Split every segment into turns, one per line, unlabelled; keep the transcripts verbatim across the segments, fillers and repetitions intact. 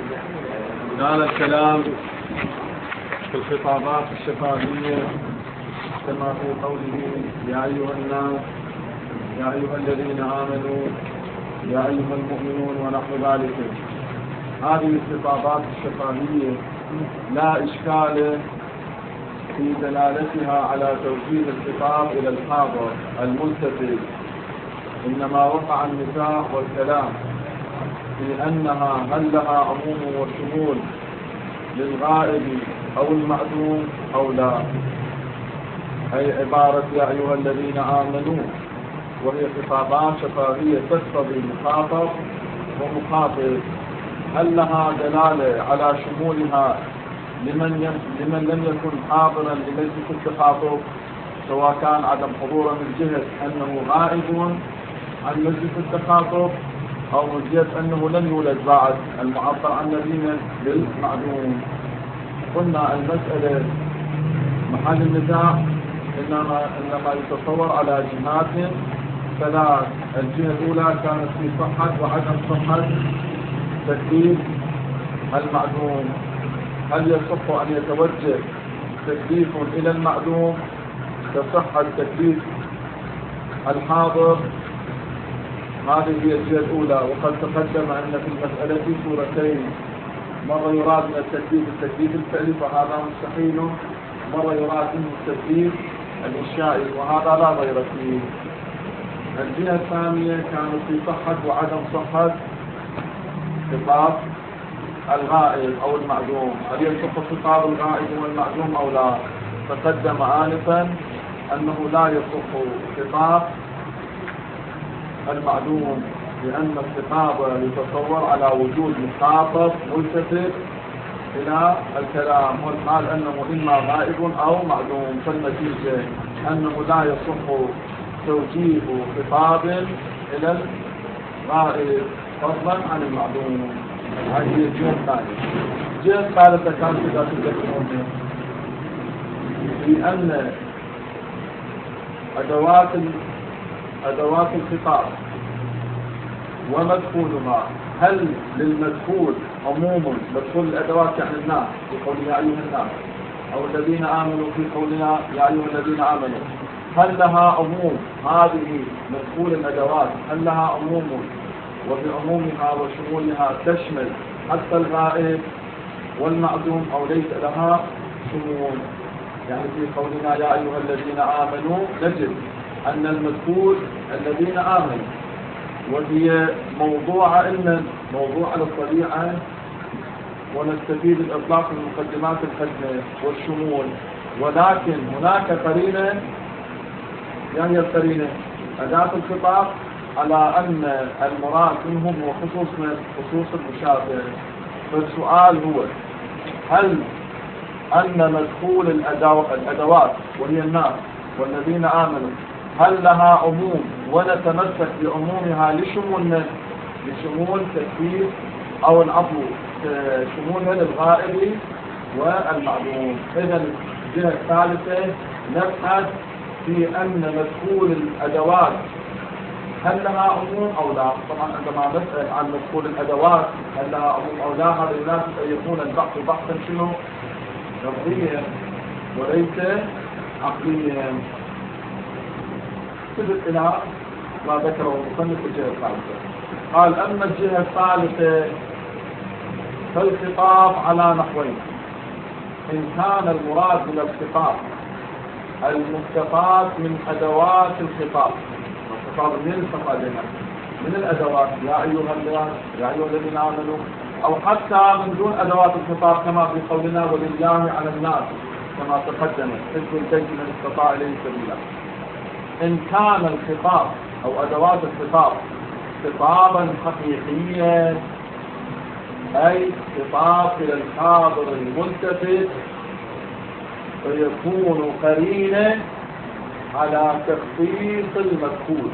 كان الكلام في الخطابات الشفاهية كما في قوله يا أيها الناس يا أيها الذين آمنوا يا أيها المؤمنون ونحو ذلك. هذه الخطابات الشفاهية لا إشكال في دلالتها على توجيه الخطاب إلى الحاضر الملتفت، إنما وقع النزاع والكلام في أنها هل لها عموم وشمول للغائب أو المعدوم أو لا، أي عبارة يا أيها الذين آمنوا وهي خطابات شفاهية تقتضي مخاطب ومخاطب، هل لها دلالة على شمولها لمن لمن لم يكن حاضرا لمجلس التخاطب، سواء كان عدم حضوره من جهة أنه غائب عن مجلس التخاطب أو من جهة أنه لم يولد بعد، المعبر عن الذين بالمعدوم. قلنا المسألة محل النزاع إنما إنما يتصور على جهات ثلاث. الجهة الأولى كانت في صحة وعدم صحة تكليف المعدوم، هل يصح أن يتوجه تكليف إلى المعدوم كصحة تكليف الحاضر؟ هذه هي الجهة الأولى. وقد تقدم أن في المسألة صورتين، مرة يراد من التكليف التكليف الفعلي فهذا مستحيل، مرة يراد منه التكليف الإنشائي وهذا لا غير فيه. الجهة الثانية كانت في صحة وعدم صحة خطاب الغائب أو المعدوم، هل يصح خطاب الغائب والمعدوم أو لا؟ تقدم آنفا أنه لا يصح خطاب المعدوم لأن الخطاب يتصور على وجود مخاطب ملتفت إلى الكلام، والحال أنه إما غائب أو معدوم، فالنتيجة أنه لا يصح توجيه خطاب إلى الغائب فضلا عن المعدوم. هذه هي الجهة الثانية. الجهة الثالثة كانت إذا تذكرون في أن أدوات أدوات الخطاب ومدخولها، هل للمدخول عموم مدخول الأدوات يعني الناس في قولنا يا أيها الناس، أو الذين آمنوا في قولنا يا أيها الذين آمنوا، هل لها عموم هذه مدخول الأدوات، هل لها عموم وبعمومها وشمولها تشمل حتى الغائب والمعدوم أو ليس لها شمول؟ يعني في قولنا يا أيها الذين آمنوا نجد أن المدخول الذين آمنوا، وهي موضوع إن موضوع على الطبيعة، ونستفيد الإطلاق من مقدمات الخدمة والشمول، ولكن هناك قرينة، يعني القرينة أداة الخطاب على أن المراد منهم هو خصوص من خصوص المشابه. فالسؤال هو هل أن مدخول الأدوات وهي الناس والذين آمنوا هل لها عموم ونتمسك بعمومها لشمول لشمول تكفير أو العفو شمولها للغائب والمعدوم؟ إذا الجهة الثالثة نبحث في أن مدخول الأدوات هل لها عموم أو لا. طبعا عندما نسأل عن مدخول الأدوات هل لها عموم أو لا، هذا يناسب أن يكون البحث بحثا شنو؟ لفظيا وليس عقليا. تجد إلى ما ذكره المصنف الجهة الثالثة. قال أما الجهة الثالثة فالخطاب على نحوين: إن كان المراد من الخطاب المستفاد من أدوات الخطاب، الخطاب من استفادنا من الأدوات يا أيها الناس يا أيها الذين آمنوا، أو حتى من دون أدوات الخطاب كما في قولنا ولله على الناس كما تقدم حزب البيت من استطاع إليه سبيلا. إن كان الخطاب أو أدوات الخطاب خطابا حقيقيا، أي خطاب إلى الحاضر الملتفت، فيكون قرينا على تخصيص المدخول،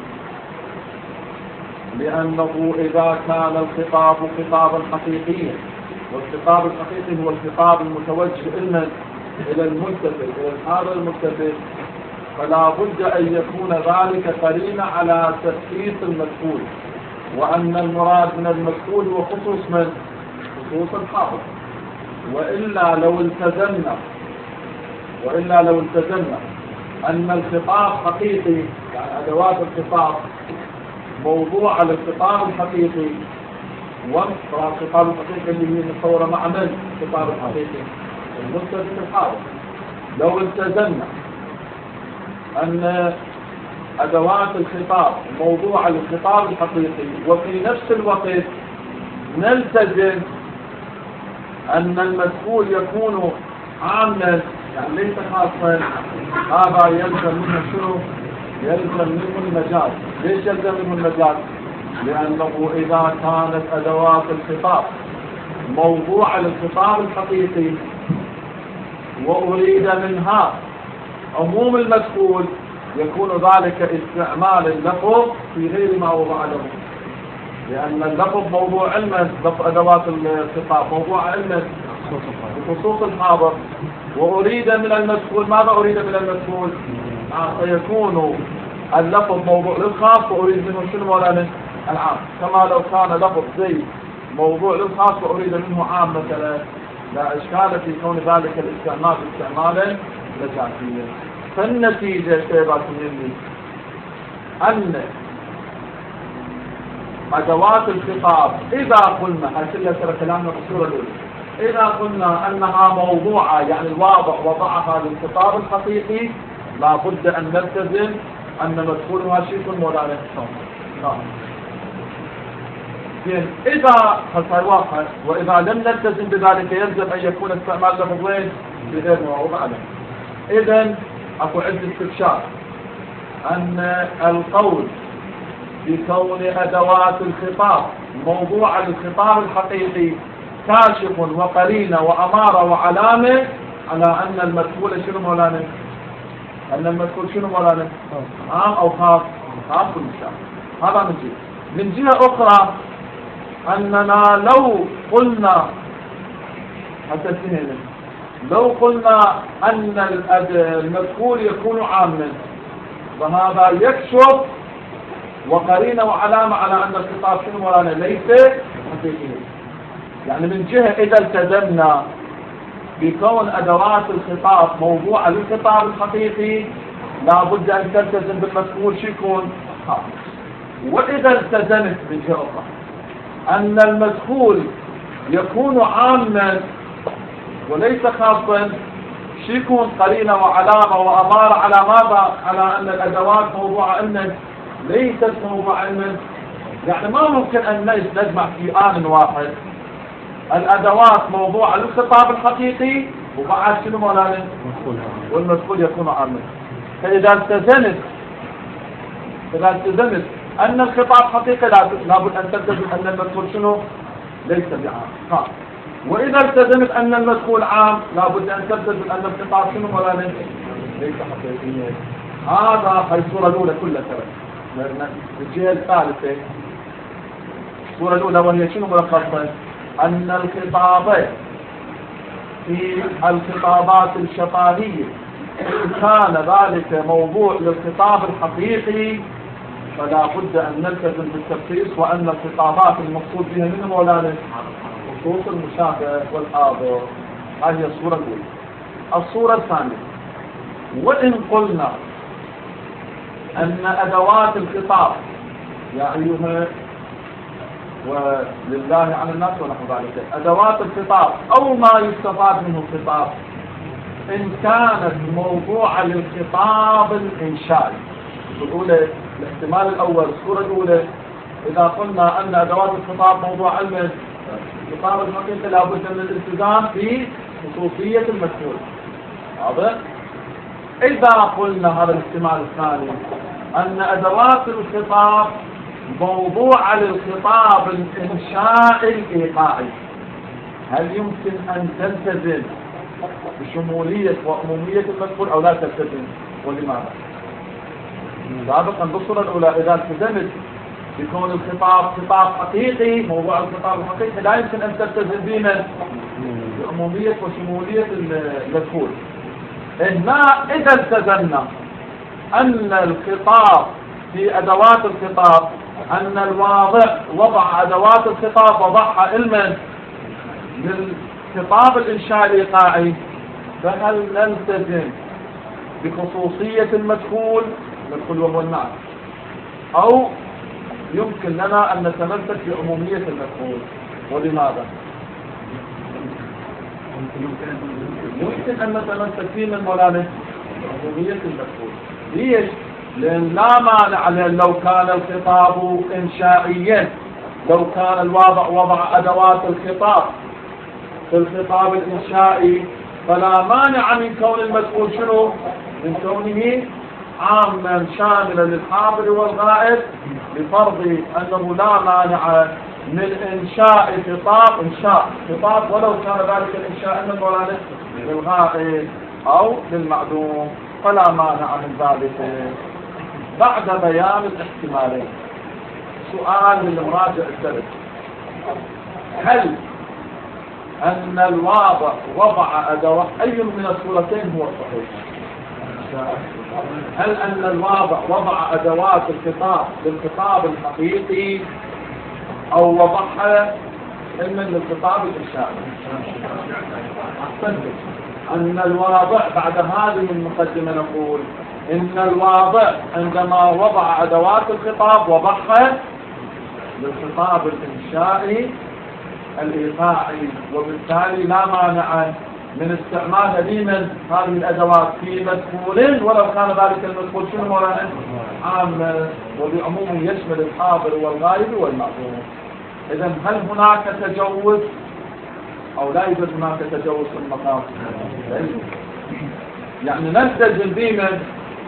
لأنه إذا كان الخطاب خطابا حقيقيا، والخطاب الحقيقي هو الخطاب المتوجه إلى الملتفت إلى الحاضر الملتفت، فلا بد أن يكون ذلك قرينا على تخصيص المدخول، وأن المراد من المدخول هو خصوص من خصوص الحاضر. وإلا لو التزمنا وإلا لو التزمنا أن الخطاب حقيقي، يعني أدوات الخطاب موضوع الخطاب الحقيقي، والخطاب الحقيقي اللي هي متصورة مع من؟ الخطاب الحقيقي الملتزم الحاضر. لو التزمنا أن أدوات الخطاب موضوع الخطاب الحقيقي، وفي نفس الوقت نلتزم أن المسؤول يكون عاما يعني ليس خاصا، هذا يلزم منه شنو؟ يلزم منه المجاز. ليش يلزم منه المجاز؟ لأنه إذا كانت أدوات الخطاب موضوع الخطاب الحقيقي وأريد منها عموم المسؤول، يكون ذلك استعمال اللفظ في غير ما وضع له، لأن اللفظ موضوع علما، لفظ أدوات الخطاب موضوع علما بخصوص الحاضر، وأريد من المسؤول ماذا أريد من المسؤول؟ فيكون اللفظ موضوع للخاص وأريد منه شنو مولانا؟ العام. كما لو كان لفظ زي موضوع للخاص وأريد منه عام مثلا، لا إشكال في كون ذلك الاستعمال استعمالا مجازيا. فالنتيجة شيبات مني أن أدوات الخطاب إذا قلنا هكذا ترى كلامنا بالصورة الأولى، إذا قلنا أنها موضوعة يعني الواضع وضعها للخطاب الحقيقي، لا بد أن نلتزم أن مسؤولها شيء مولانا. زين، إذا حتى واقع وإذا لم نلتزم بذلك يلزم أن يكون استعمال لفظين بغير موضوع له. إذن أكو عدة استفسار أن القول بكون أدوات الخطاب موضوع الخطاب الحقيقي كاشف وقرينة وأمارة وعلامة على أن المسؤول شنو مولانا؟ أن المسؤول شنو مولانا؟ عام أو خاص؟ خاص بالمشاهد. هذا من جهة. من جهة أخرى أننا لو قلنا حتى سنين لو قلنا أن المسؤول يكون عاما، فهذا يكشف وقرينة وعلامة على أن الخطاب شنو مولانا؟ ليس حقيقي. يعني من جهة إذا التزمنا بكون أدوات الخطاب موضوع للخطاب الحقيقي، لا بد أن تلتزم بالمسؤول شو يكون خاص. وإذا التزمت من جهة أخرى أن المسؤول يكون عاما وليس خاصا، شو يكون قرينة وعلامة وأمارة على ماذا؟ على أن الأدوات موضوع علما ليست موضوع علما. يعني ما ممكن أن نجمع في آن واحد الأدوات موضوع للخطاب الحقيقي وبعد شنو مولانا؟ والمسؤول يكون عاما. فإذا التزمت إذا التزمت أن الخطاب حقيقي لابد أن تلتزم أن المسؤول شنو؟ ليس بعام خاص. وإذا التزمت أن المسؤول عام لابد أن تلتزم أن الخطاب شنو مولانا؟ ليس حقيقيا. هذا هي الصورة الأولى كلها ترى. الجهة الثالثة الصورة الأولى وهي شنو ملخصها؟ أن الخطاب في الخطابات الشفاهية إن كان ذلك موضوع للخطاب الحقيقي فلا بد أن نلتزم بالتخصيص، وأن الخطابات المقصود بها من مولانا خصوص المشابه والحاضر. هذه الصورة الأولى. الصورة الثانية، وإن قلنا أن أدوات الخطاب يا أيها ولله على الناس ونحو ذلك أدوات الخطاب أو ما يستفاد منه الخطاب إن كانت موضوعة للخطاب الإنشائي. الأولى الاحتمال الأول الصورة الأولى إذا قلنا أن أدوات الخطاب موضوع علم الخطاب الحقيقي لابد من الالتزام في خصوصية المسؤول. هذا إذا قلنا هذا الاحتمال الثاني أن أدوات الخطاب موضوع للخطاب الإنشائي الإيقاعي، هل يمكن أن تلتزم بشمولية وعمومية المسؤول أو لا تلتزم؟ ولماذا؟ سابقا بالصورة الأولى إذا التزمت بكون الخطاب خطاب حقيقي موضوع الخطاب الحقيقي لا يمكن أن تلتزم بمن؟ بعمومية وشمولية المسؤول. إنما إذا التزمنا أن الخطاب في أدوات الخطاب أن الواضع وضع أدوات الخطاب وضعها علما للخطاب الإنشاء الإيقاعي، فهل نلتزم بخصوصية المدخول المدخول وهو النعت، أو يمكن لنا أن نتمسك بعمومية المدخول؟ ولماذا؟ يمكن أن نتمسك فيه من مولانا عمومية المدخول. ليش؟ لأن لا مانع، لأن لو كان الخطاب إنشائيا، لو كان الواضع وضع أدوات الخطاب في الخطاب الإنشائي، فلا مانع من كون المدخول شنو؟ من كونه عاما شاملا للحاضر والغائب، بفرض أنه لا مانع من إنشاء خطاب إنشاء خطاب ولو كان ذلك الإنشاء من مولانا للغائب أو للمعدوم، فلا مانع من ذلك. بعد بيان الاحتمالين، سؤال للمراجع الدرس: هل أن الواضع وضع أدوات أي من الصورتين هو الصحيح؟ هل أن الواضع وضع أدوات الخطاب للخطاب الحقيقي أو وضعها علما للخطاب الإنشائي؟ أحسنت. أن الواضع بعد هذه المقدمة نقول إن الواضع عندما وضع أدوات الخطاب وضعها للخطاب الإنشائي الإيقاعي، وبالتالي لا مانع من استعمال لمن هذه الأدوات في مدخول ولو كان ذلك المدخول شنو مولانا؟ عام، وبعموم يشمل الحاضر والغائب والمعدوم. إذا هل هناك تجوز أو لا يوجد هناك تجوز في المقام؟ يعني نلتزم بمن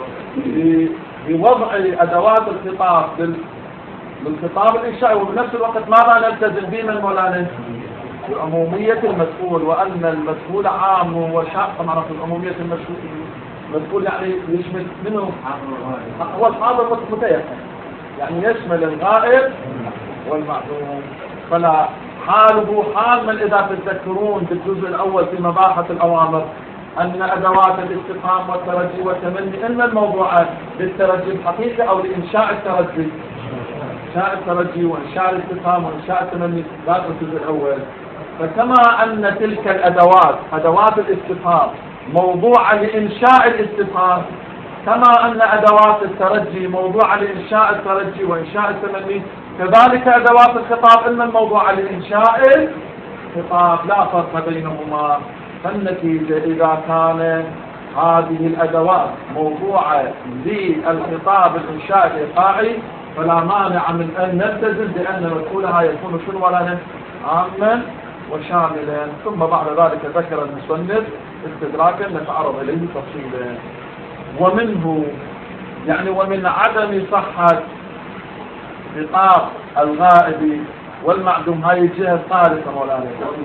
بوضع أدوات الخطاب للخطاب الإنشائي، وبنفس الوقت ماذا نلتزم بمن مولانا؟ بعمومية المدخول، وأن المدخول عام وشاق. طبعا في عمومية المدخول يعني يشمل منه هو الحاضر متيقن، يعني يشمل الغائب والمعدوم. فلا حاله حال من إذا تذكرون بالجزء الأول في مباحث الأوامر أن أدوات الاستفهام والترجي والتمني إما الموضوع للترجي الحقيقي أو لإنشاء الترجي، إنشاء الترجي وإنشاء الاستفهام وإنشاء التمني بعد الجزء الأول. فكما أن تلك الأدوات أدوات الاستفهام موضوعة لإنشاء الاستفهام، كما أن أدوات الترجي موضوعة لإنشاء الترجي وإنشاء التمني، كذلك أدوات الخطاب إما الموضوعة لإنشاء الخطاب، لا فرق بينهما. فالنتيجة إذا كان هذه الأدوات موضوعة للخطاب الإنشاء الإيقاعي، فلا مانع من أن نلتزم بأن مدخولها يكون شنو ولا عاما وشاملا. ثم بعد ذلك ذكر المصنف استدراكا نتعرض إليه تفصيلا. ومنه يعني ومن عدم صحة خطاب الغائب والمعدوم، هاي الجهة الثالثة مولانا،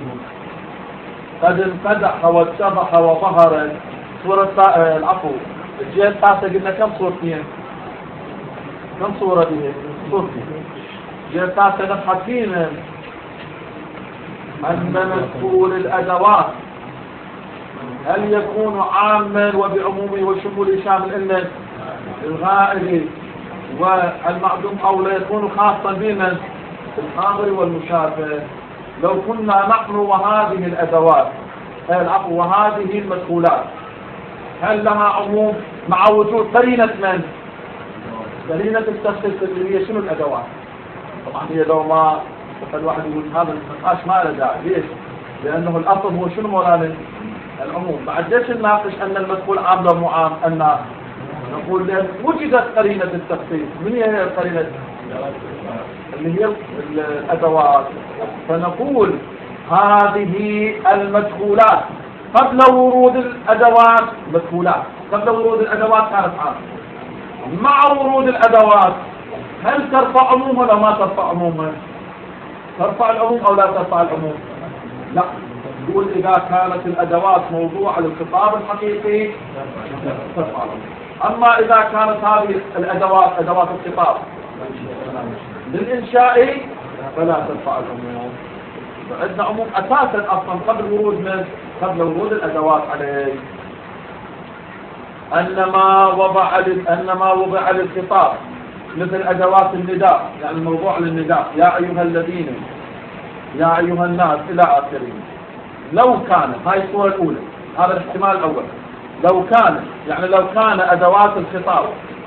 قد انفتح واتضح وظهر صورة العفو. الجهة الثالثة قلنا كم صورتين؟ كم صورة دي؟ صورتين. الجهة الثالثة نبحث فينا أن مدخول الأدوات هل يكون عاما وبعمومه وشمول شامل إلا الغائب والمعدوم، أو لا يكون خاصا بمن الحاضر والمشافه. لو كنا نحن وهذه الأدوات العفو وهذه المدخولات هل لها عموم مع وجود قرينة من؟ قرينة التخصيص اللي هي شنو الأدوات. طبعا هي لو ما الواحد يقول هذا النقاش ما له داعي. ليش؟ لأنه الأصل هو شنو مولانا؟ العموم. بعد ليش نناقش أن المدخول عام لو مو عام؟ أن نقول لأن وجدت قرينة التخصيص. من هي القرينة؟ اللي هي الأدوات. فنقول هذه المدخولات قبل ورود الأدوات مدخولات، قبل ورود الأدوات كانت عامة. مع ورود الأدوات هل ترفع عموم ولا ما ترفع عموما؟ ترفع العموم أو لا ترفع العموم؟ لا. نقول إذا كانت الأدوات موضوعة للخطاب الحقيقي ترفع العموم. أما إذا كانت هذه الأدوات أدوات الخطاب للإنشاء فلا ترفع العموم. فعندنا عموم أساسا أصلا قبل ورود من قبل ورود الأدوات عليه. أنما وضع أنما وضع للخطاب مثل أدوات النداء، يعني الموضوع للنداء، يا أيها الذين يا أيها الناس إلى آخره. لو كان، هاي الصورة الأولى، هذا الاحتمال الأول، لو كان يعني لو كان أدوات الخطاب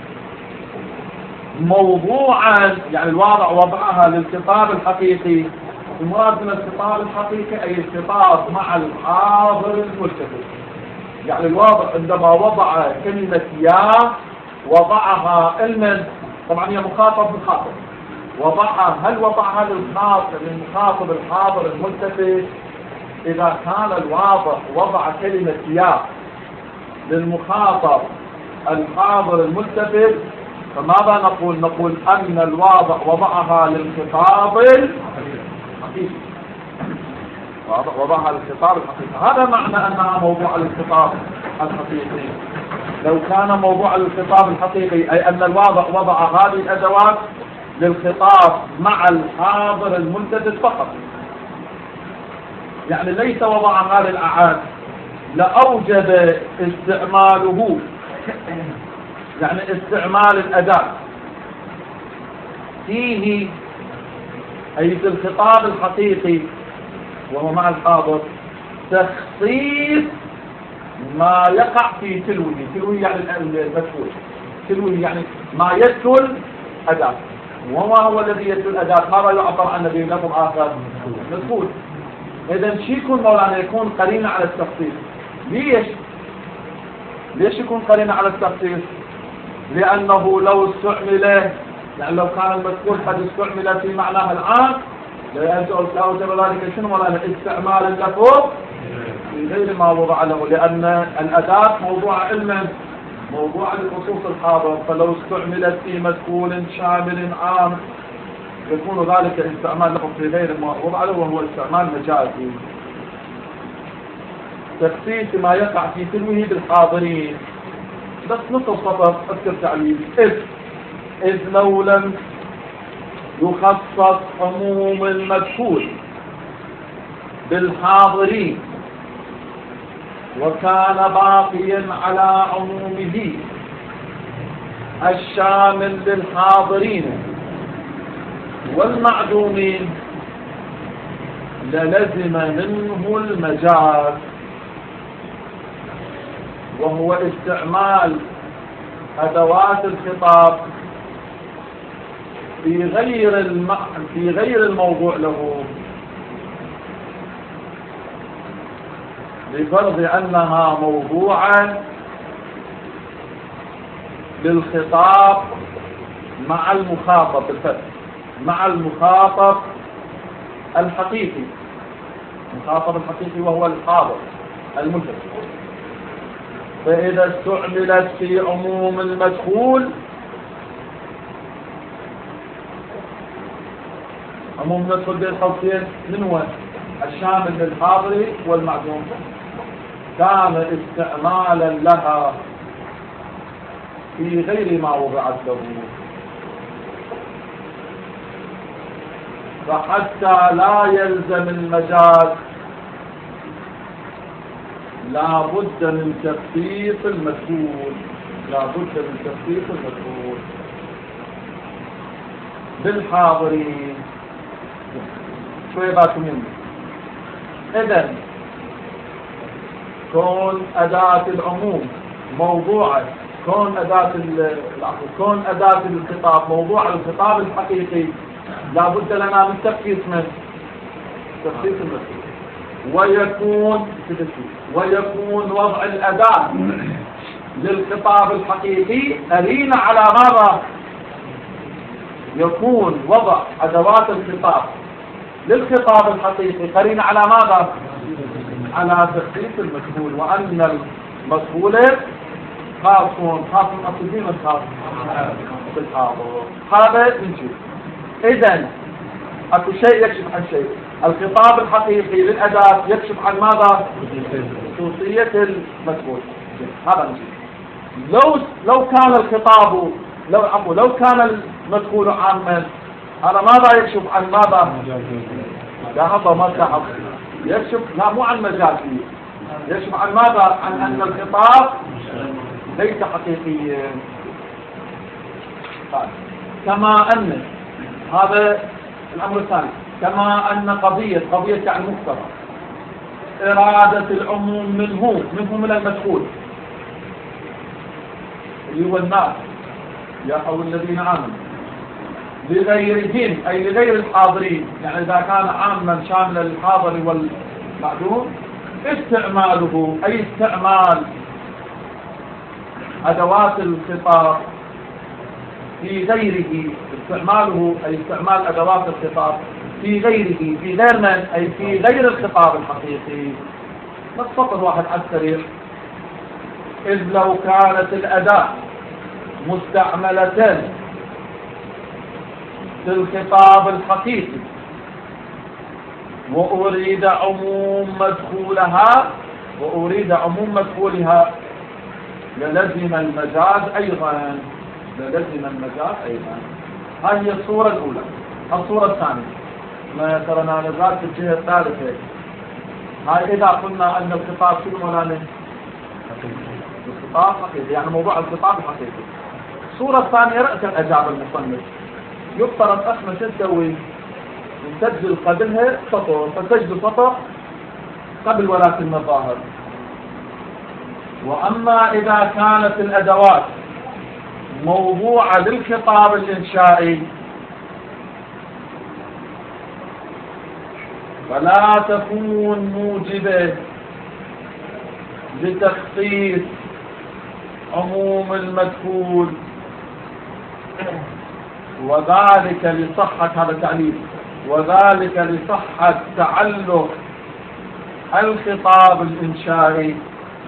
موضوعا، يعني الواضع وضعها للخطاب الحقيقي. المراد من الخطاب الحقيقي أي الخطاب مع الحاضر الملتفت. يعني الواضع عندما وضع كلمة يا وضعها المن، طبعا هي مخاطب مخاطب، وضعها هل وضعها للخاطب للمخاطب الحاضر الملتفت؟ إذا كان الواضع وضع كلمة يا للمخاطب الحاضر الملتفت، فماذا نقول؟ نقول أن الواضع وضعها للخطاب الحقيقي، وضعها للخطاب الحقيقي. هذا معنى أنها موضوع للخطاب الحقيقي. لو كان موضوع للخطاب الحقيقي أي أن الواضع وضع هذه الأدوات للخطاب مع الحاضر الملتفت فقط، يعني ليس وضعها للأعاد، لأوجب استعماله، يعني استعمال الأداة فيه أي في الخطاب الحقيقي وهو مع الحاضر تخصيص ما يقع في تلوه. تلوه يعني المسؤول، تلوه يعني ما يدخل أداة. وما هو الذي يدخل أداة؟ ماذا يعبر عن به لكم آخر؟ مسؤول. إذا شي يكون مولانا يكون قرينة على التخصيص. ليش؟ ليش يكون قرينة على التخصيص؟ لأنه لو استعمل، يعني لو كان المذكور قد استعمل في معناه العام لأوجب ذلك شنو مولانا؟ استعمال اللفظ في غير ما وضع له، لأن الأداة موضوع علما، موضوع لخصوص الحاضر، فلو استعملت في مذكور شامل عام يكون ذلك استعمال لفظ في غير ما وضع له وهو استعمال مجازي. تخصيص ما يقع في تلوه بالحاضرين. بس نصف سطر اذكر تعليل. إذ إذ لو لم يخصص عموم المذكور بالحاضرين وكان باقيا على عمومه الشامل للحاضرين والمعدومين للزم منه المجاز، وهو استعمال أدوات الخطاب في غير الم... في غير الموضوع له، بفرض أنها موضوعا للخطاب مع المخاطب بالفتح، مع المخاطب الحقيقي. المخاطب الحقيقي وهو الحاضر الملتفت. فإذا استعملت في عموم المدخول، عموم المدخول بين قوسين من هو؟ الشامل للحاضر والمعدوم، كان استعمالا لها في غير ما وضعت له. فحتى لا يلزم المجاز لا بد من تخصيص المدخول، لا بد من تخصيص المدخول بالحاضرين. شوي باكم مني. إذن كون أداة العموم موضوعة، كون أداة كون أداة الخطاب موضوع الخطاب الحقيقي، لا بد لنا من تخصيص من تخصيص المدخول. ويكون ويكون وضع الأداة للخطاب الحقيقي قرينة على ماذا؟ يكون وضع أدوات الخطاب للخطاب الحقيقي قرينة على ماذا؟ على تخصيص المدخول، وأن المدخول خاص خاص أصلي من خاص بالحاضر. هذا نشوف. إذن أكو شيء يكشف عن شيء. الخطاب الحقيقي للأداة يكشف عن ماذا؟ خصوصية المدخول. هذا نشوف. لو لو كان الخطاب لو عفوا لو كان المدخول عاما، هذا ماذا يكشف عن ماذا؟ لاحظوا ما تلاحظ. يكشف لا مو عن مجازي، يكشف عن ماذا؟ عن أن الخطاب ليس حقيقيا. كما أن هذا الأمر الثاني، كما أن قضية قضية يعني مقتضى إرادة العموم منه منه من المدخول اللي هو الناس يا أو الذين آمنوا لغيرهم أي لغير الحاضرين، يعني إذا كان عاما شاملا للحاضر والمعدوم استعماله أي استعمال أدوات الخطاب في غيره، استعماله أي استعمال أدوات الخطاب في غيره في غير من أي في غير الخطاب الحقيقي. بس فقط واحد على السريع، إذ لو كانت الأداة مستعملة في الخطاب الحقيقي وأريد عموم مدخولها وأريد عموم مدخولها للزم المجاز أيضا للزم المجاز أيضا. هذه الصورة الأولى. الصورة الثانية ما ترى نزلت في الجهة الثالثة، هاي إذا قلنا أن الخطاب شنو مولانا؟ الخطاب حقيقي، يعني موضوع الخطاب الحقيقي. الصورة الثانية رأسا أجاب المصنف، يفترض احنا شو نسوي؟ نسجل قبلها سطر، فسجل سطر قبل ولكن الظاهر. وأما إذا كانت الأدوات موضوعة للخطاب الإنشائي فلا تكون موجبة لتخصيص عموم المدخول، وذلك لصحة هذا التعليل وذلك لصحة تعلق الخطاب الإنشائي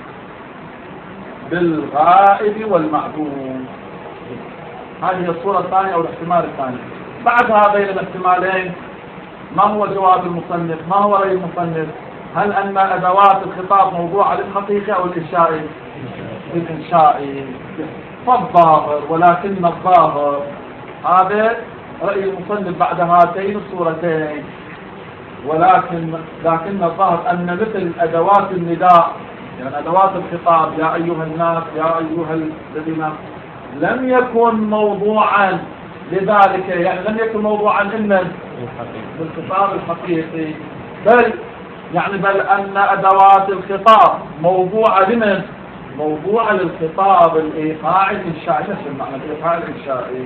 بالغائب والمعدوم. هذه الصورة الثانية أو الاحتمال الثاني. بعد هذين الاحتمالين ما هو جواب المصنف؟ ما هو رأي المصنف؟ هل أن أدوات الخطاب موضوعة للحقيقة أو الإنشائي؟ الإنشائي. فالظاهر ولكن الظاهر هذا رأي المصنف بعد هاتين الصورتين، ولكن لكن الظاهر أن مثل أدوات النداء يعني أدوات الخطاب يا أيها الناس يا أيها الذين لم يكن موضوعا لذلك، يعني لم يكن موضوعا إلا بالخطاب الحقيقي، بل يعني بل أن أدوات الخطاب موضوعة لمن؟ موضوعة للخطاب الإيقاعي الإنشائي. شو معنى الإيقاع الإنشائي؟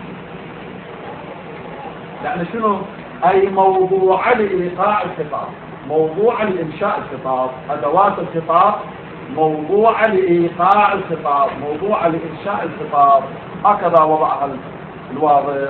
يعني شنو؟ أي موضوعة لإيقاع الخطاب، موضوعة لإنشاء الخطاب. أدوات الخطاب موضوعة لإيقاع الخطاب، موضوعة لإنشاء الخطاب. هكذا وضعها الواضح.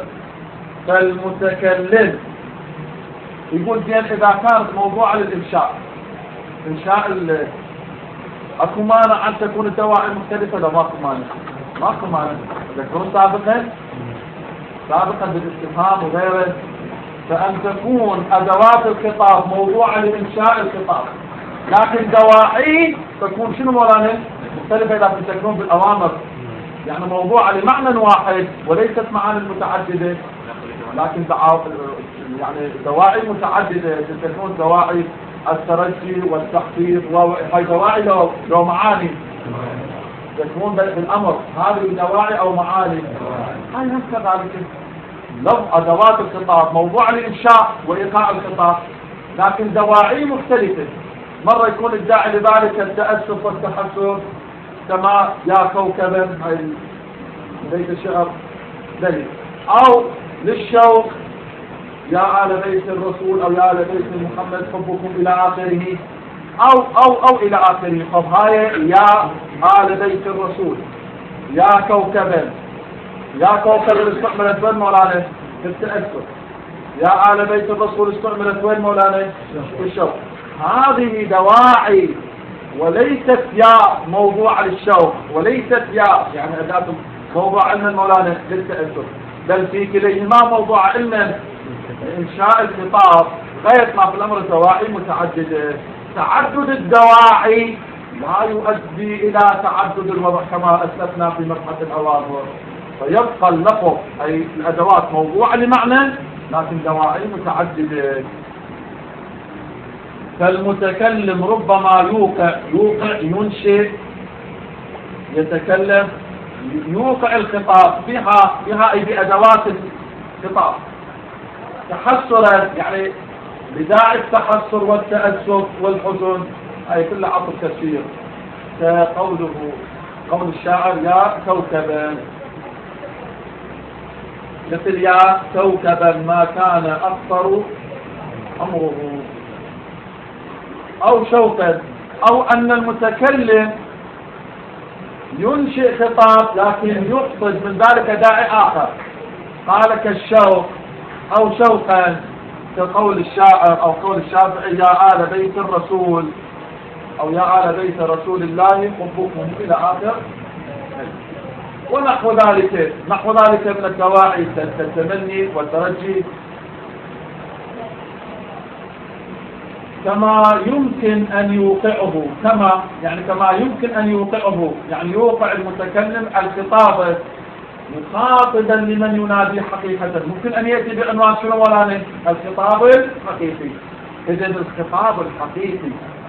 فالمتكلم يقول زين إذا كانت موضوعة للإنشاء إنشاء ال أكو مانع أن تكون الدواعي مختلفة؟ لا ماكو مانع، ماكو مانع. ذكرون سابقا سابقا بالاستفهام وغيره، فأن تكون أدوات الخطاب موضوعة لإنشاء الخطاب، لكن دواعي تكون شنو مولانا؟ مختلفة إذا تكون بالأوامر، يعني موضوعة لمعنى واحد وليست معاني متعددة، لكن يعني دواعي متعددة تكون دواعي الترجي والتخفيض، وهي دواعي لو, لو معاني تكون بالأمر، هذه دواعي أو معاني. هاي هم كذلك لو أدوات الخطاب موضوع لإنشاء وإيقاع الخطاب، لكن دواعي مختلفة. مرة يكون الداعي لذلك التأسف والتحسر كما يا كوكبا هاي بيت الشعر دليل، أو للشوق يا آل بيت الرسول أو يا آل بيت محمد حبكم إلى آخره، أو أو أو إلى آخره. طب هاي يا آل بيت الرسول يا كوكبا، يا كوكبا استعملت وين مولانا؟ في التأسف. يا آل بيت الرسول استعملت وين مولانا؟ في الشوق. هذه دواعي وليست يا موضوع للشوق، وليست يا يعني أداة موضوع علم مولانا للتأسف، بل في كليهما موضوع علم إنشاء الخطاب. غاية ما في الأمر دواعي متعددة. تعدد الدواعي لا يؤدي إلى تعدد الوضع كما أسلفنا في مبحث الأواخر، فيبقى اللفظ أي الأدوات موضوع لمعنى لكن دواعي متعددة. فالمتكلم ربما يوقع يوقع ينشئ يتكلم يوقع الخطاب بها بها أي بأدوات الخطاب تحسرا يعني بداعي التحسر والتأسف والحزن، هاي كلها عطف تفسير. كقوله قول الشاعر يا كوكبا، مثل يا كوكبا ما كان أكثر أمره، أو شوقا، أو أن المتكلم ينشئ خطاب لكن يقصد من ذلك داعي آخر، قال كالشوق أو شوقا، كقول الشاعر أو قول الشافعي يا آل بيت الرسول، أو يا آل بيت رسول الله حبكم إلى آخر، ونحو ذلك نحو ذلك من الدواعي كالتمني والترجي. كما يمكن أن يوقعه، كما يعني كما يمكن أن يوقعه، يعني يوقع المتكلم الخطاب مخاطبا لمن ينادي حقيقة. ممكن أن يأتي بعنوان شنو ولا الخطاب الحقيقي. إذن الخطاب الحقيقي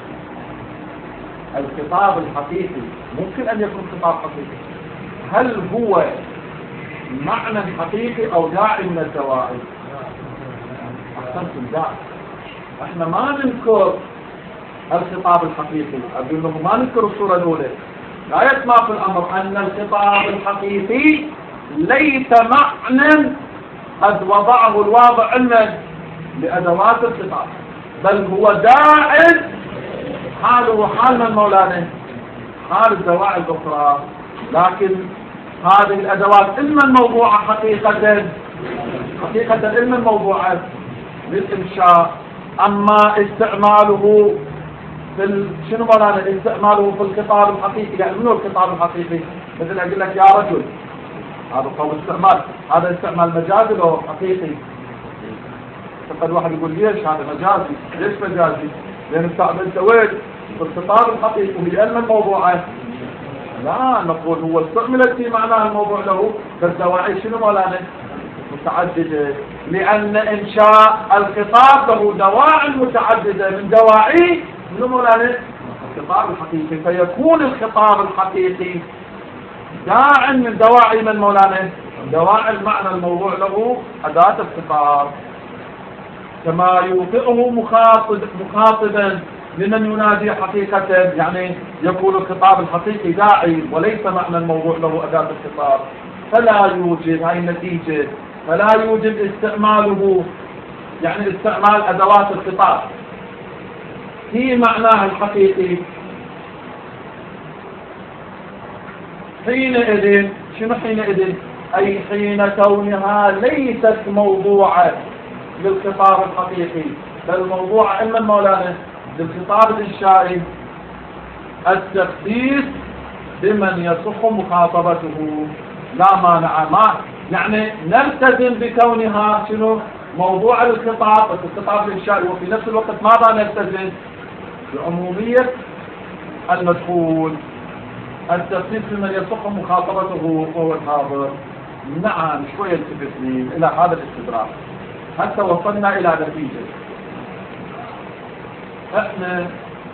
الخطاب الحقيقي ممكن أن يكون خطاب حقيقي. هل هو معنى حقيقي أو داعي من الدواعي؟ أحسنتم، داعي. احنا ما ننكر الخطاب الحقيقي، أقول لهم ما ننكر الصورة الأولى. لا يسمع في الأمر أن الخطاب الحقيقي ليس معنى قد وضعه الواضع علما بأدوات الخطاب، بل هو داع حاله حال من مولانا، حال الدواعي الأخرى. لكن هذه الأدوات إما الموضوعة حقيقة حقيقة إما الموضوعة للإنشاء، أما استعماله في شنو مولانا استعماله في الخطاب الحقيقي. يعني منو الخطاب الحقيقي؟ مثل أقول لك يا رجل، هذا قول استعمال، هذا استعمال مجازي أو حقيقي؟ فقد واحد يقول ليش هذا مجازي؟ ليش مجازي؟ لأن استعملت وين في الخطاب الحقيقي هي علم الموضوعات. لا، نقول هو استعملت في معناه الموضوع له، فالدواعي شنو مولانا متعددة، لأن إنشاء الخطاب له دواعي متعددة من دواعي شنو مولانا الخطاب الحقيقي، فيكون الخطاب الحقيقي داع من دواعي من مولانا دواعي المعنى الموضوع له أداة الخطاب. كما يوقعه مخاطب مخاطبا لمن ينادي حقيقة، يعني يكون الخطاب الحقيقي داعي وليس معنى الموضوع له أداة الخطاب. فلا يوجد، هاي النتيجة، فلا يوجد استعماله يعني استعمال أدوات الخطاب في معناه الحقيقي. حينئذ شنو حينئذ؟ أي حين كونها ليست موضوعا للخطاب الحقيقي، بل موضوع إما مولانا للخطاب الإنشائي، التخصيص بمن يصح مخاطبته لا مانع. ما يعني نلتزم بكونها شنو موضوع للخطاب، بس الخطاب الإنشائي، وفي نفس الوقت ماذا نلتزم؟ بعمومية المدخول، التخصيص بمن يصح مخاطبته وهو الحاضر. نعم، شوية التفتنين إلى هذا الاستدراك حتى وصلنا إلى نتيجة. احنا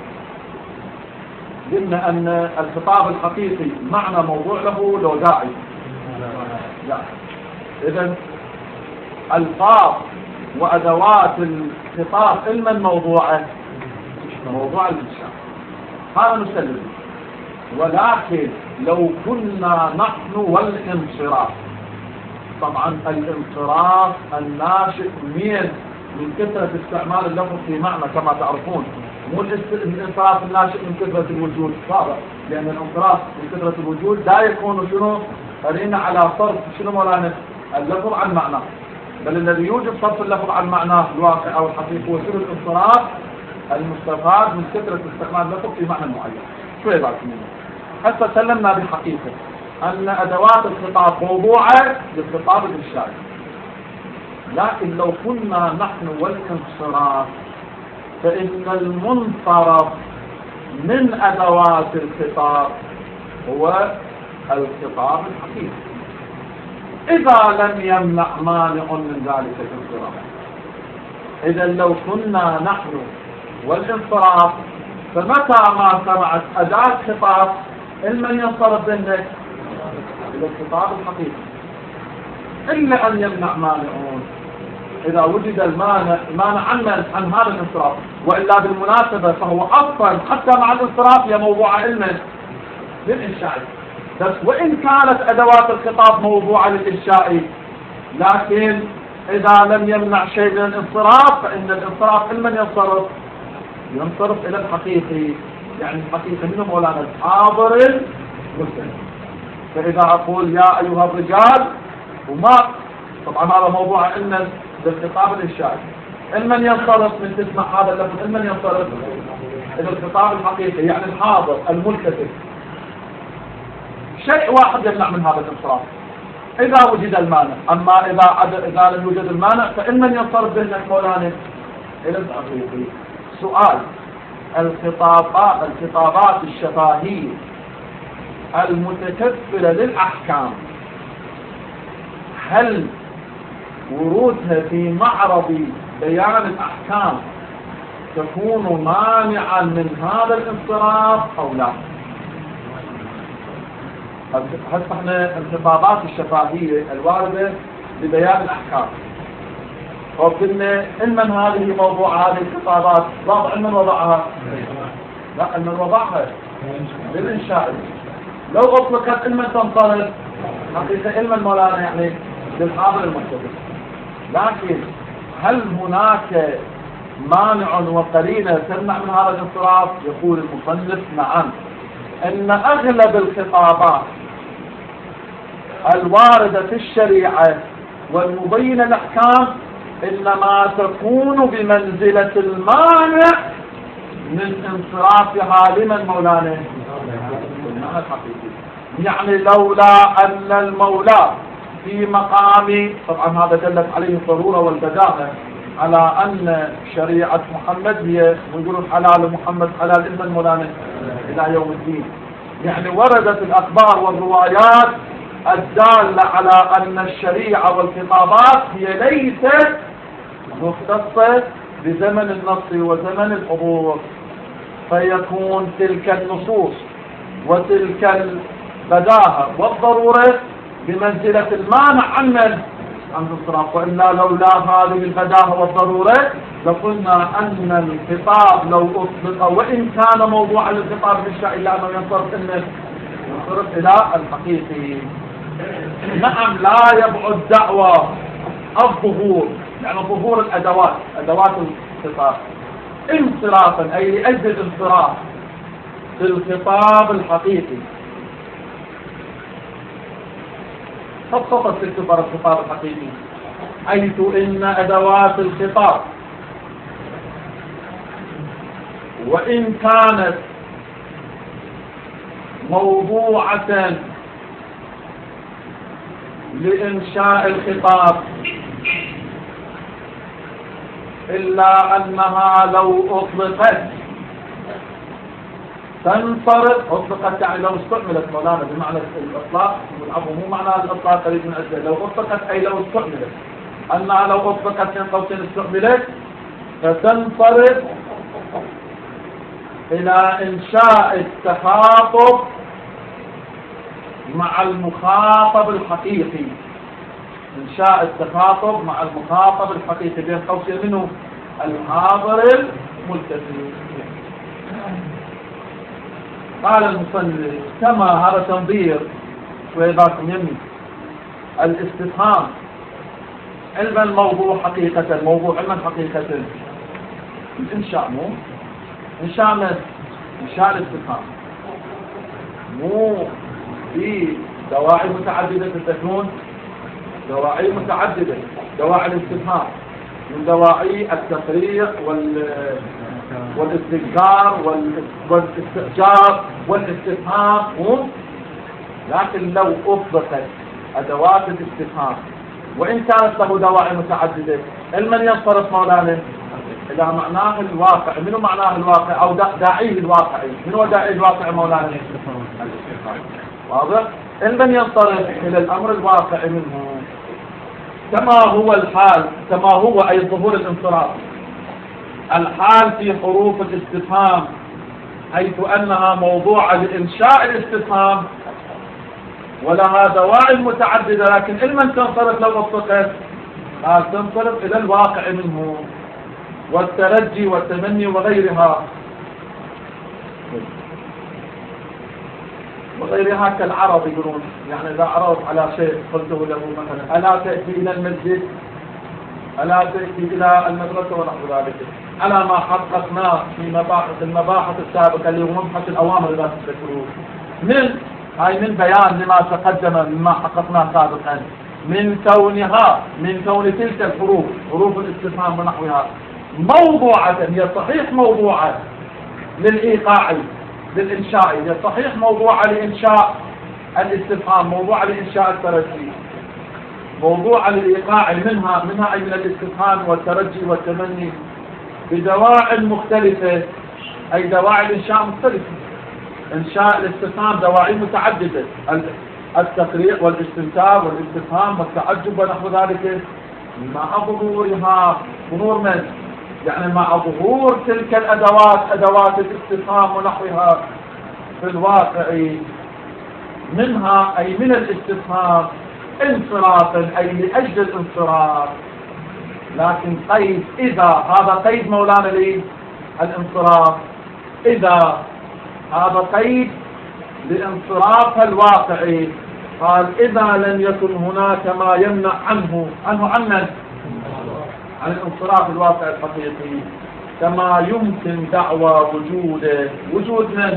قلنا أن الخطاب الحقيقي معنى موضوع له لو داعي. لا، إذن ألفاظ وأدوات الخطاب علما موضوعة موضوع الإنشاء، هذا نسلم. ولكن لو كنا نحن والانصراف، طبعا الانصراف الناشئ من من كثرة استعمال اللفظ في معنى كما تعرفون، مو الانصراف الناشئ من كثرة الوجود صعبة، لأن الانصراف من كثرة الوجود لا يكون شنو قرينا على صرف شنو مولانا اللفظ عن معناه، بل الذي يوجب صرف اللفظ عن معناه الواقع أو الحقيقي هو شنو الانصراف المستفاد من كثرة استعمال اللفظ في معنى معين. شوي بعد منه حتى سلمنا بالحقيقة أن أدوات الخطاب موضوعة للخطاب الإنشائي. لكن لو كنا نحن والانصراف فإن المنصرف من أدوات الخطاب هو الخطاب الحقيقي، إذا لم يمنع مانع من ذلك الانصراف. إذا لو كنا نحن والانصراف فمتى ما سمعت أداة خطاب المن ينصرف ذهنك إلى الخطاب الحقيقي، إلا أن يمنع مانعون. إذا وجد المانع المانع عن عن هذا الانصراف. وإلا بالمناسبة فهو أصلا حتى مع الانصراف هي موضوع علم للإنشاء، بس وإن كانت أدوات الخطاب موضوعة للإنشاء، لكن إذا لم يمنع شيء من الانصراف فإن الانصراف لمن ينصرف؟ ينصرف إلى الحقيقي. يعني الحقيقي منه مولانا الحاضر المسلم. فإذا أقول يا أيها الرجال وما، طبعا هذا موضوع علما بالخطاب الإنشائي، لمن ينصرف من تسمع هذا اللفظ؟ لمن ينصرف؟ إلى الخطاب الحقيقي، يعني الحاضر الملتزم. شيء واحد يمنع من هذا الانصراف إذا وجد المانع. أما إذا عد... إذا لم يوجد المانع فإن ينصرف ذهن مولانا إلى الحقيقي. سؤال: الخطابات الخطابات الشفاهية المتكفلة للأحكام، هل ورودها في معرض بيان الأحكام تكون مانعا من هذا الانصراف أو لا؟ هسه احنا الخطابات الشفاهية الواردة لبيان الأحكام، وقلنا علما هذه موضوع هذه الخطابات وضع علما وضعها؟ لا، علما وضعها للإنشاء. لو أطلقت علما تنطلق حقيقة علما مولانا يعني للحاضر المنتظر. لكن هل هناك مانع وقرينة تمنع من هذا الانصراف؟ يقول المصنف: نعم، أن أغلب الخطابات الواردة في الشريعة والمبينة الأحكام إنما تكون بمنزلة المانع من انصرافها لمن مولانا؟ يعني لولا أن المولى في مقام، طبعا هذا دلت عليه الضرورة والبداهة على أن شريعة محمد هي، ويقولون حلال محمد حلال إلا المولانا إلى يوم الدين. يعني وردت الأخبار والروايات الدالة على أن الشريعة والخطابات هي ليست مختصة بزمن النص وزمن الحضور، فيكون تلك النصوص وتلك البداهة والضرورة بمنزلة المانع عن من؟ عن الانصراف. وإلا لولا هذه البداهة والضرورة لقلنا أن الخطاب لو أطلق وإن كان موضوعا للخطاب الإنشائي إلا أنه ينصرف إنه ينصرف إلى الحقيقي. نعم، لا يبعد دعوى الظهور، يعني ظهور الأدوات أدوات الخطاب انصرافا، أي لأجل الانصراف في الخطاب الحقيقي. خصصت تكتب الخطاب الحقيقي حيث إن أدوات الخطاب وإن كانت موضوعة لإنشاء الخطاب إلا أنها لو أطلقت تنصرف. أطلقت يعني لو استعملت مولانا بمعنى الإطلاق، والعفو مو معنى الإطلاق قريب من أجله، لو أطلقت أي لو استعملت، أنها لو أطلقت من قوسين استعملت فتنصرف إلى إنشاء التخاطب مع المخاطب الحقيقي. إنشاء التخاطب مع المخاطب الحقيقي بين قوسين منه الحاضر الملتزم. قال المصنف: كما هذا تنظير ويباكم يمي الاستفهام علما الموضوع حقيقة، موضوع علما حقيقة الإنشاء، مو إنشاء من إنشاء الاستفهام مو في دواعي متعددة تكون دواعي متعددة. دواعي الاستفهام من دواعي التفريق وال والاستنكار والاستئجار والاستفهام، لكن لو أطلقت أدوات الاستفهام وإن كانت له دواعي متعددة المن ينصرف مولانا إلى معناه الواقع. منو معناه الواقع أو داعيه الواقعي؟ من هو داعي الواقع مولانا؟ واضح؟ المن ينصرف إلى الأمر الواقعي منه كما هو الحال، كما هو أي ظهور الانصراف الحال في حروف الاستفهام، حيث أنها موضوعة لإنشاء الاستفهام ولها دواعي متعددة، لكن علما تنصرف لو أطلقت قال تنصرف إلى الواقع منه والترجي والتمني وغيرها وغيرها كالعرض يقولون، يعني إذا عرض على شيء قلته له مثلا ألا تأتي إلى المسجد، ألا تأتي إلى المدرسة ونحو ذلك، على ما حققناه في مباحث المباحث السابقة اللي هو مبحث الأوامر إذا تذكرون، من هاي من بيان لما تقدم مما حققناه سابقا من كونها من كون تلك الحروف حروف الاستفهام ونحوها موضوعة، هي صحيح موضوعة للإيقاع للإنشاء، هي صحيح موضوعة لإنشاء الاستفهام، موضوعة لإنشاء الترجي، موضوعة للإيقاع منها منها أي من الاستفهام والترجي والتمني بدواعي مختلفة، أي دواعي الإنشاء مختلفة. إنشاء الاستفهام دواعي متعددة، التقريع والاستنكار والاستفهام والتعجب ونحو ذلك، مع ظهورها ظهور من؟ يعني مع ظهور تلك الأدوات أدوات الاستفهام ونحوها في الواقع منها أي من الاستفهام انصرافا أي لأجل الانصراف، لكن قيد إذا، هذا قيد مولانا لي الانصراف، إذا هذا قيد لانصراف الواقع، قال إذا لم يكن هناك ما يمنع عنه عنه عن من؟ عن الانصراف الواقع الحقيقي، كما يمكن دعوى وجوده، وجود من؟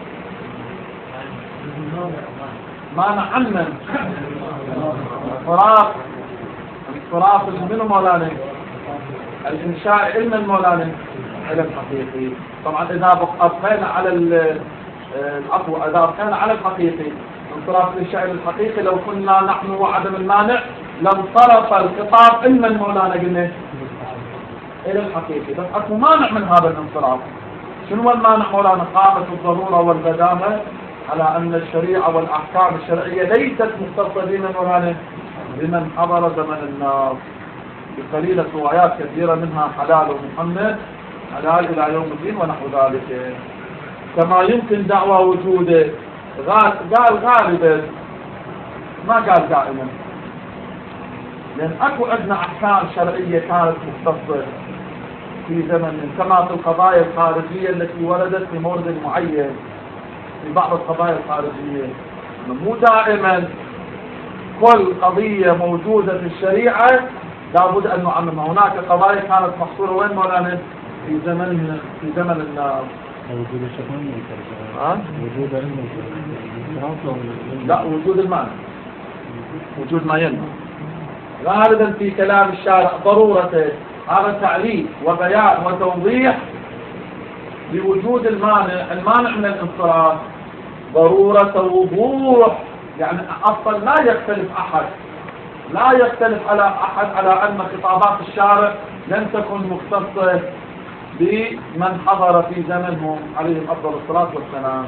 مانع عن من؟ انصراف انصراف منه مولانا الإنشاء علم مولانا علم حقيقي. طبعا إذا أبقينا على العفو إذا أبقينا على الحقيقي انصراف الإنشاء الحقيقي، لو كنا نحن وعدم المانع لانصرف الخطاب علما مولانا قلنا إلى الحقيقي، بس أكو مانع من هذا الانصراف. شنو المانع مولانا؟ قامت الضرورة والبدامة على أن الشريعة والأحكام الشرعية ليست مختصة بمن مولانا بمن حضر زمن الناس، بقليلة روايات كثيرة منها حلال ومحمد حلال إلى يوم الدين ونحو ذلك. كما يمكن دعوى وجوده، قال غالبا ما قال دائما، لأن أكو عندنا أحكام شرعية كانت مختصة في زمن، كما في القضايا الخارجية التي وردت في مورد معين، في بعض القضايا الخارجية مو دائما كل قضية موجودة في الشريعة لابد أن نعممها. هناك قضايا كانت محصورة وين مولانا؟ في زمن في زمن الناس.
وجود الشيطان
ها؟
وجود علم
لا، وجود المعنى، وجود ما ينمى غالبا في كلام الشارع ضرورته، هذا تعليل وبيان وتوضيح لوجود المانع، المانع من الانصراف ضرورة وضوح، يعني أصلا لا يختلف أحد لا يختلف على أحد على أن خطابات الشارع لم تكن مختصة بمن حضر في زمنهم عليهم أفضل الصلاة والسلام.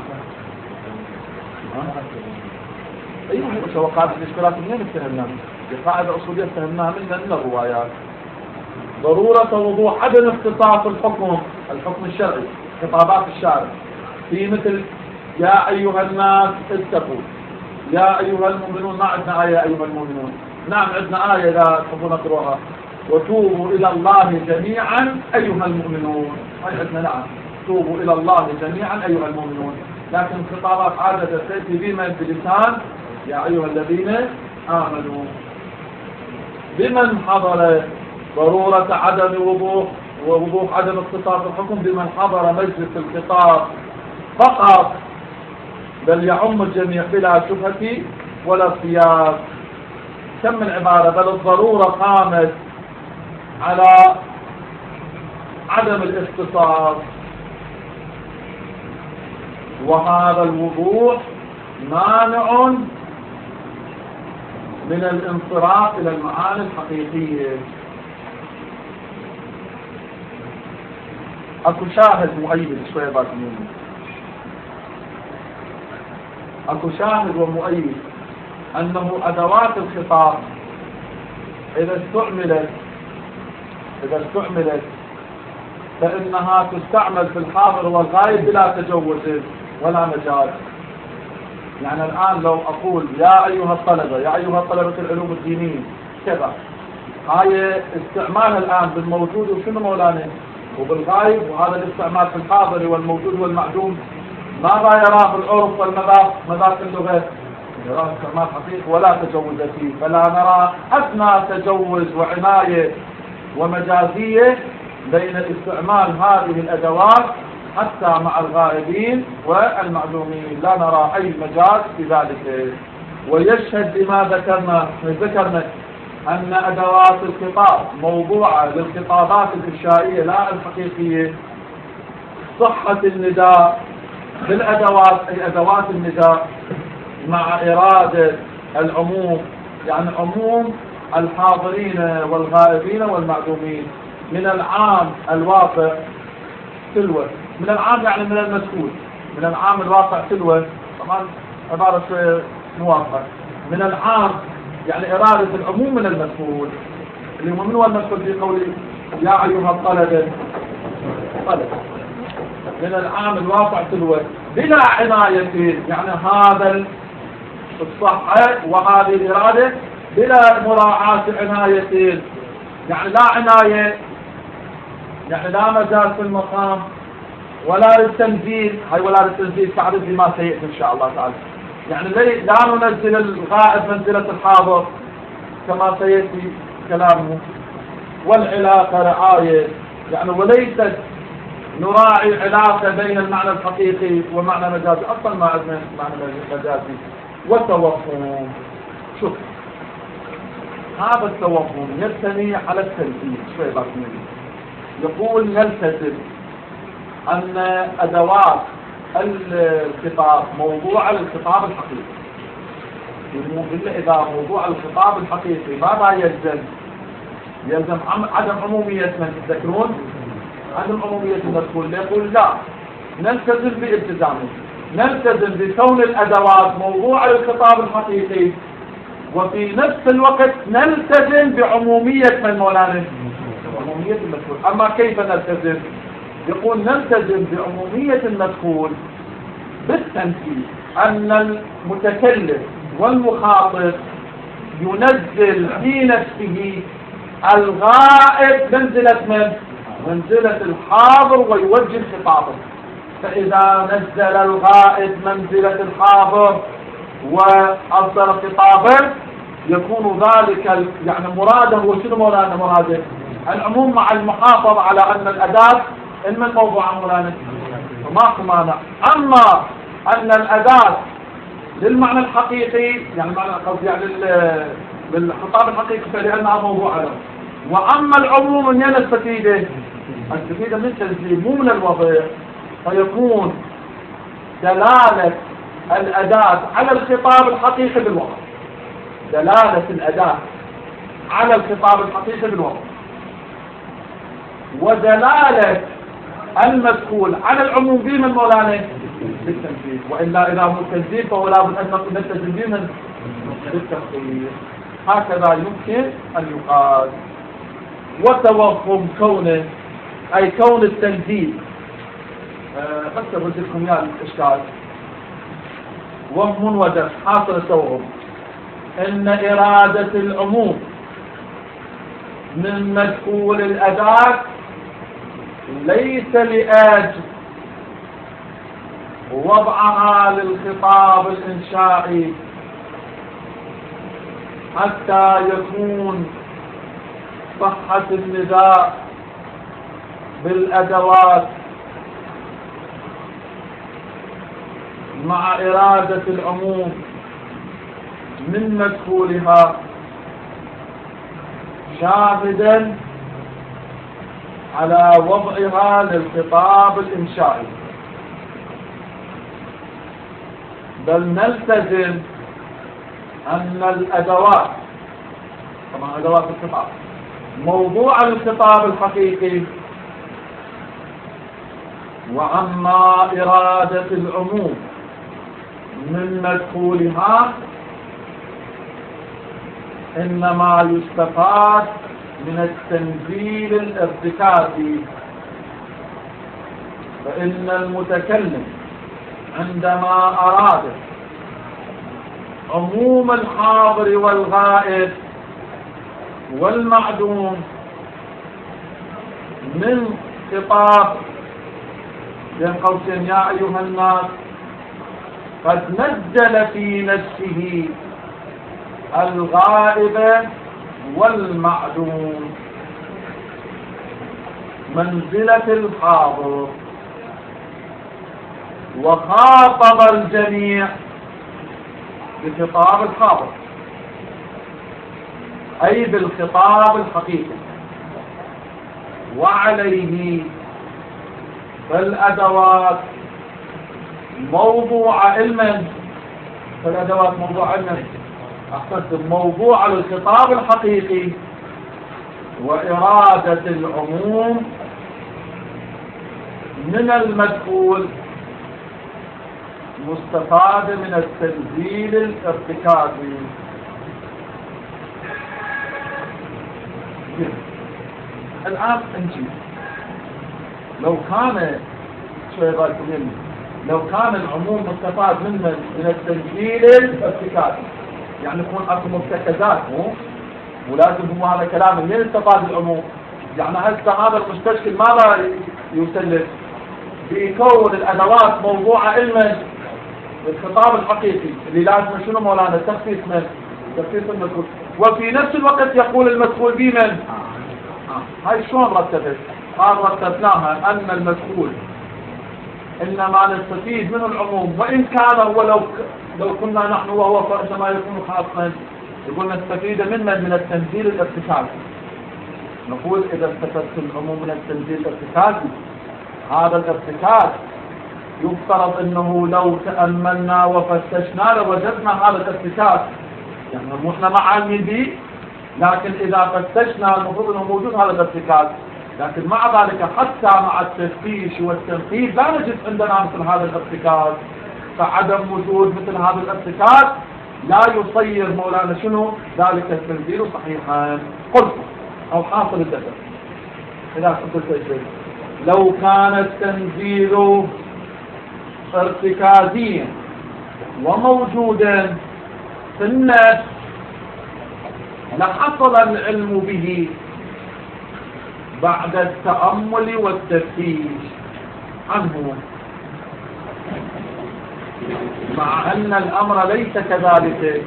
أيوه شو قاعدة الإشكالات منين استهمناها؟ قاعدة أصولية استهمناها من من الروايات. ضرورة وضوح عدم اختصاص الحكم الحكم الشرعي خطابات الشارع في مثل يا أيها الناس اتقوا، يا أيها المؤمنون. ما عندنا آية يا أيها المؤمنون، نعم عندنا آية إذا تحبون نقرأها، وتوبوا إلى الله جميعا أيها المؤمنون، هاي عندنا نعم توبوا إلى الله جميعا أيها المؤمنون، لكن خطابات عادة تأتي بمن بلسان يا أيها الذين آمنوا. بمن حضر ضرورة عدم وضوح ووضوح عدم اختصاص الحكم بمن حضر مجلس الخطاب فقط، بل يعم الجميع بلا شبهة ولا ارتياب. كم من عبارة، بل الضرورة قامت على عدم الاختصاص، وهذا الوضوح مانع من الانصراف إلى المعاني الحقيقية. أكو شاهد مؤيد شوية باقيين، أكو شاهد ومؤيد أنه أدوات الخطاب إذا استعملت إذا استعملت فإنها تستعمل في الحاضر والغائب بلا تجوز ولا مجاز. يعني الآن لو أقول يا أيها الطلبة، يا أيها طلبة العلوم الدينية كذا، هاي استعمالها الآن بالموجود وشنو مولانا وبالغايب، وهذا الاستعمال في الحاضر والموجود والمعدوم ماذا يراه العرف والمذاق مذاق اللغة؟ يراه استعمال حقيقي ولا تجوز فيه، فلا نرى أدنى تجوز وعناية ومجازية بين استعمال هذه الأدوات حتى مع الغائبين والمعدومين، لا نرى أي مجاز في ذلك. ويشهد لما ذكرنا ذكرنا أن أدوات الخطاب موضوعة للخطابات الإنشائية لا الحقيقية، صحة النداء بالأدوات أي أدوات النداء مع إرادة العموم، يعني عموم الحاضرين والغائبين والمعدومين من العام الواقع تلوة، من العام يعني من المسؤول، من العام الواقع تلوة، طبعا عبارة شوية موافقة، من العام يعني إرادة العموم من المسؤول، اللي هو من هو المسؤول في قوله يا أيها الطلبة طلب، من العام الواقع تلوة بلا عناية، يعني هذا الصحة وهذه الإرادة بلا مراعاة عنايتين، يعني لا عناية يعني لا مجال في المقام ولا للتنزيل، هاي ولا للتنزيل تعرف بما سيأتي إن شاء الله تعالى، يعني لا ننزل الغائب منزلة الحاضر كما سيأتي كلامه، والعلاقة رعاية يعني وليست نراعي علاقة بين المعنى الحقيقي ومعنى مجازي، أصلا ما عندنا معنى مجازي. وتوهم، شوف هذا التوهم يبتني على التنزيل شوي بسيط، يقول نلتزم أن أدوات الخطاب موضوع الخطاب الحقيقي، إلا إذا موضوع الخطاب الحقيقي ماذا يلزم؟ يلزم عدم عمومية من تذكرون؟ عدم عمومية المدخول، يقول لا نلتزم بالتزامه، نلتزم بكون الأدوات موضوع الخطاب الحقيقي، وفي نفس الوقت نلتزم بعمومية من مولانا عمومية المدخول. أما كيف نلتزم؟ يقول نلتزم بعمومية المدخول بالتنفيذ أن المتكلم والمخاطب ينزل في نفسه الغائب منزلة من؟ منزلة الحاضر ويوجه خطابه، فإذا نزل الغائب منزلة الحاضر وأصدر خطابه يكون ذلك يعني مراده وشنو مولانا مراده؟ العموم مع المحافظة على أن الأداة إن من موضوع مولانا فماكو مانع. أما أن الأداة للمعنى الحقيقي يعني معنى قصدي يعني للخطاب الحقيقي فلأنها موضوع له، وأما العموم من ين الستيدة الستيدة من تنزيل مو من الوضع، فيكون دلالة الأداة على الخطاب الحقيقي بالوضع، دلالة الأداة على الخطاب الحقيقي بالوضع، ودلالة المدخول على العموم به من مولانا بالتنزيل، وإلا إذا مو التنزيل فهو لابد أن نقول نلتزم به من بالتفصيل. هكذا يمكن أن يقال. وتوهم كونه أي كون التنزيل بس أه أقول لكم يا الإشكال وهم ودف حاصل التوهم إن إرادة العموم من مدخول الأداة ليس لأجل وضعها للخطاب الإنشائي حتى يكون صحة النداء بالأدوات مع إرادة العموم من مدخولها شاهدا على وضعها للخطاب الإنشائي، بل نلتزم أن الأدوات طبعا أدوات الخطاب موضوع الخطاب الحقيقي، وأما إرادة العموم من مدخولها إنما يستفاد من التنزيل الارتكازي، فإن المتكلم عندما أراد عموم الحاضر والغائب والمعدوم من خطاب بين قوسين يا أيها الناس قد نزل في نفسه الغائب والمعدوم منزلة الحاضر، وخاطب الجميع بخطاب الحاضر أي بالخطاب الحقيقي، وعليه فالأدوات موضوع علما فالأدوات موضوع علما أحسنتم موضوع للخطاب الحقيقي وإرادة العموم من المدخول مستفاد من التنزيل الارتكازي. الآن نجي لو كان شوية بالكم مني لو كان العموم مستفاد من من التنزيل الارتكازي، يعني يكون اكو مرتكزات مو ولازم هو هذا كلام من استفاد العموم. يعني هسه هذا المستشكل ماذا يسلم؟ بيكون الادوات موضوعه علما بالخطاب الحقيقي اللي لازم شنو مولانا تخصيص من تخصيص المدخول، وفي نفس الوقت يقول المدخول به من آه. هاي شلون رتبت؟ قال رتبناها ان المدخول انما نستفيد من العموم وان كان هو لو لو كنا نحن وهو فإنما يكون خاصا، يقول نستفيد من من التنزيل الارتكازي. نقول اذا استفدت العموم من التنزيل الارتكازي هذا الارتكاز يفترض انه لو تأملنا وفتشنا لوجدنا هذا الارتكاز، يعني مو احنا ما عالمين به، لكن اذا فتشنا المفروض انه موجود هذا الارتكاز، لكن مع ذلك حتى مع التفتيش والتنفيذ لا نجد عندنا مثل هذا الارتكاز، فعدم وجود مثل هذا الارتكاز لا يصير مولانا شنو ذلك التنزيل صحيحا. قلت او حاصل الدفع اذا قلت شيء لو كان التنزيل ارتكازيا وموجودا في النفس لحصل العلم به بعد التأمل والتفتيش عنه، مع أن الأمر ليس كذلك،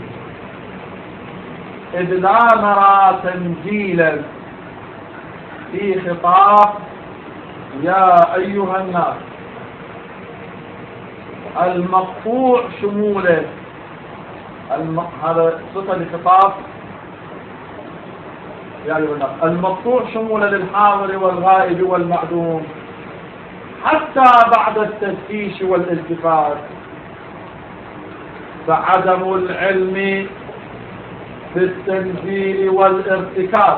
إذ لا نرى تنزيلا في خطاب يا أيها الناس المقطوع شموله. الم... هذا صفة لخطاب يا أيها الناس المقطوع شموله للحاضر والغائب والمعدوم حتى بعد التفتيش والالتفات، فعدم العلم بالتنزيل والارتكاز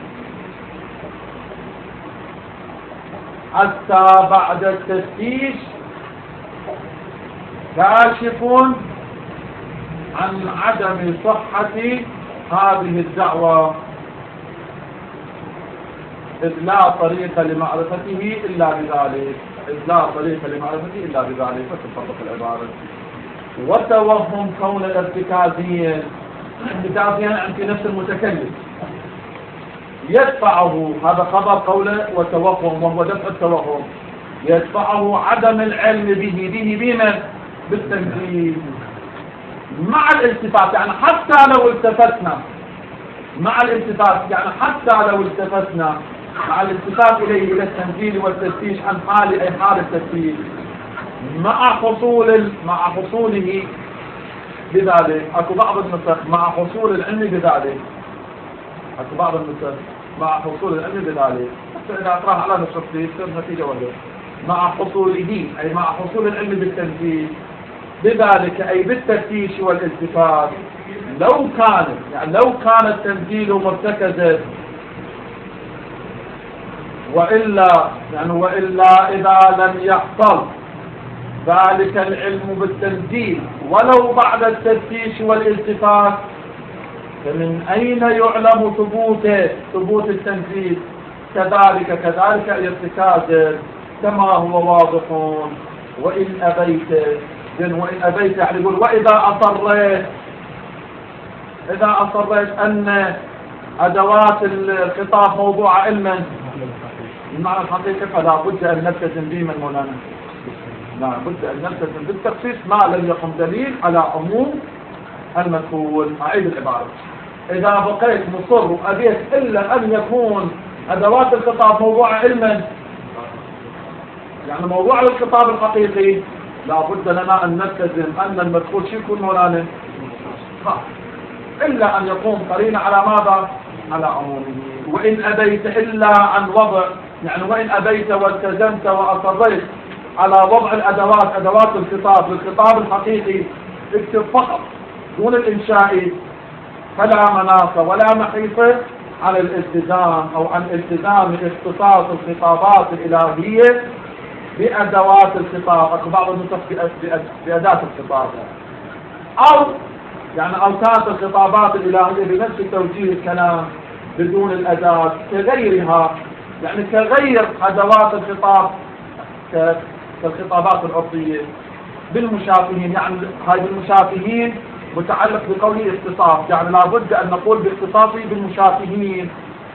حتى بعد التفتيش كاشف عن عدم صحة هذه الدعوة، إذ لا طريق لمعرفته إلا بذلك إذ لا طريق لمعرفته إلا بذلك فتطبق العبارة. وتوهم كون الارتكازيا ارتكازيا عند نفس المتكلم يدفعه هذا خبر قوله وتوهم، وهو دفع التوهم يدفعه عدم العلم به به بمن؟ بالتنزيل مع الالتفات، يعني حتى لو التفتنا مع الالتفات يعني حتى لو التفتنا مع الالتفات إليه إلى التنزيل والتفتيش عن حال أي حال التفتيش مع حصول مع حصوله بذلك. اكو بعض النسخ مع حصول العلم بذلك، اكو بعض النسخ مع حصول العلم بذلك، حتى اذا اقراها على نسختي يصير نتيجه واحده مع حصوله اي مع حصول العلم بالتنزيل بذلك اي بالتفتيش والالتفات. لو كان يعني لو كان التنزيل مرتكزا والا يعني والا اذا لم يحصل ذلك العلم بالتنزيل ولو بعد التفتيش والالتفات، فمن أين يعلم ثبوته ثبوت التنزيل؟ كذلك كذلك الارتكاز كما هو واضح. وإن أبيت وإن أبيت يعني يقول وإذا أصريت إذا أصريت أن أدوات الخطاب موضوعة علما المعنى الحقيقي، فلا بد أن نلتزم به من مولانا، لا بد أن نلتزم بالتخصيص ما لم يقم دليل على عموم المدخول. أعيد العبارة: إذا بقيت مصر وأبيت إلا أن يكون أدوات الخطاب موضوعة علما، يعني موضوع الخطاب الحقيقي، لا بد لنا أن نلتزم أن المدخول شو يكون مولانا؟ إلا أن يقوم قرينة على ماذا؟ على عمومه. وإن أبيت إلا عن وضع، يعني وإن أبيت والتزمت وأصريت على وضع الأدوات، أدوات الخطاب للخطاب الحقيقي، اكتب فقط دون الإنشاء، فلا مناص ولا محيص على الالتزام أو عن التزام اختصاص الخطابات الإلهية بأدوات الخطاب، بعض النسخ بأداة الخطاب، أو يعني أوساط الخطابات الإلهية بنفس توجيه الكلام بدون الأداة كغيرها، يعني كغير أدوات الخطاب كالخطابات العرفية بالمشافهين. يعني هاي بالمشافهين متعلق بقوله اختصاص، يعني لابد أن نقول باختصاصه بالمشافهين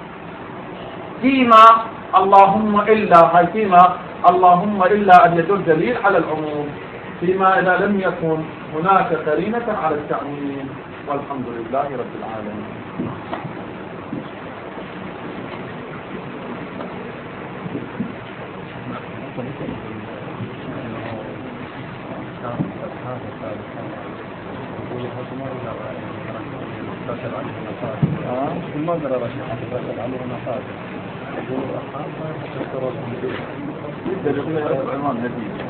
فيما اللهم إلا، هاي فيما اللهم إلا أن يدل دليل على العموم، فيما إذا لم يكن هناك قرينة على التعميم. والحمد لله رب العالمين.
ما قدر رشح رشح عليه نفاذ يقول أصحاب تذكروا الحديث
جدا يقول هذا العنوان هديه.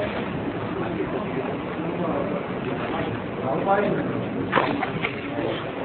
Fine.